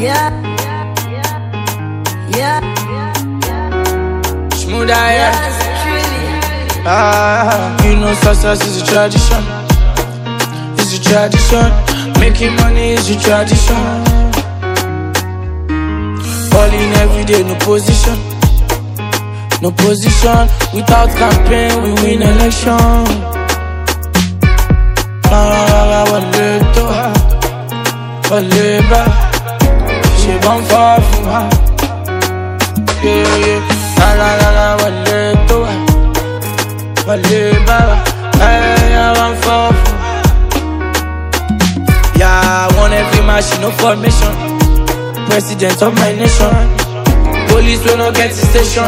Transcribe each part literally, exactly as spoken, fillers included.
Yeah, yeah, Smooth eye. yes, truly. Ah, you know success is a tradition. It's a tradition. Making money is a tradition. Balling every day, no position. No position. Without campaign, we win election. Ah, Waleto, Waleba, she born far from her. Yeah, yeah. La la la la, Waleto, Waleba, I want far from her. Yeah, I want every machine, no formation. President of my nation. Police will not get the station.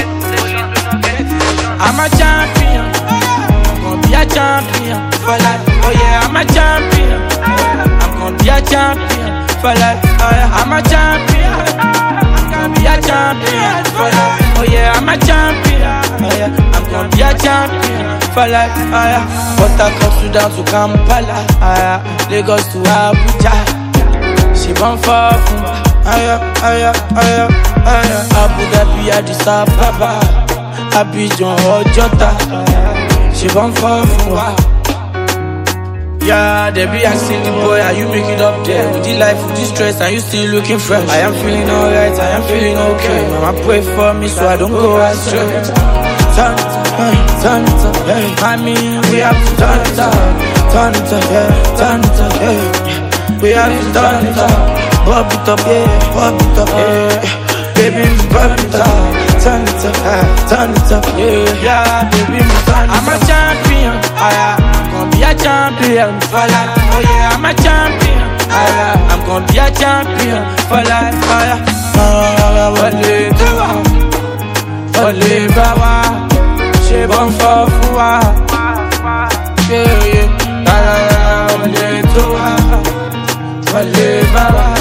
I'm a champion. I'm gonna be a champion for life. Oh yeah, I'm a champion. I'm gonna be a champion for life. Oh yeah, I'm a champion. I'm gonna be a champion for life. Oh yeah, I'm a champion. Oh yeah, I'm gonna be a champion for life. Oh yeah, Port-Harcourt, Sudan to Kampala. Oh yeah, Lagos to Abuja. She born far from Aya, aya, aya, aya. Abu Dhabi, Addis Ababa, Abidjan, Ojota. She born far from her. Yeah, they be asking the boy, are you making up there? With the life, with the stress, are you still looking fresh? I am feeling alright, I am feeling okay. Mama pray for me so I don't go astray. Turn it up, hey, turn it up, hey. I mean, we have to turn it up. Turn it up, yeah, turn it up, yeah. We have to turn it up. Pop it up, yeah, pop it up, yeah. Baby, pop it up, turn it up, uh, turn it up, yeah. Yeah, baby, turn it up. I'm a champion, uh, I'm gonna be a champion for life. Oh yeah, I'm a champion, uh, I'm gonna be a champion for life. Oh yeah, Wale Tawa, Wale Bawa, she born for Fuwa. Yeah, yeah, la la la, Wale Tawa, Wale Bawa.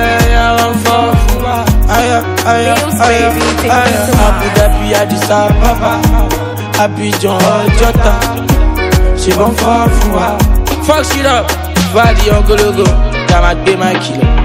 Abu Dhabi, Addis Ababa, Abidjan, Ojota. She born far from her. Fuck shit up, body on Gologo. Damn, I pay my killer.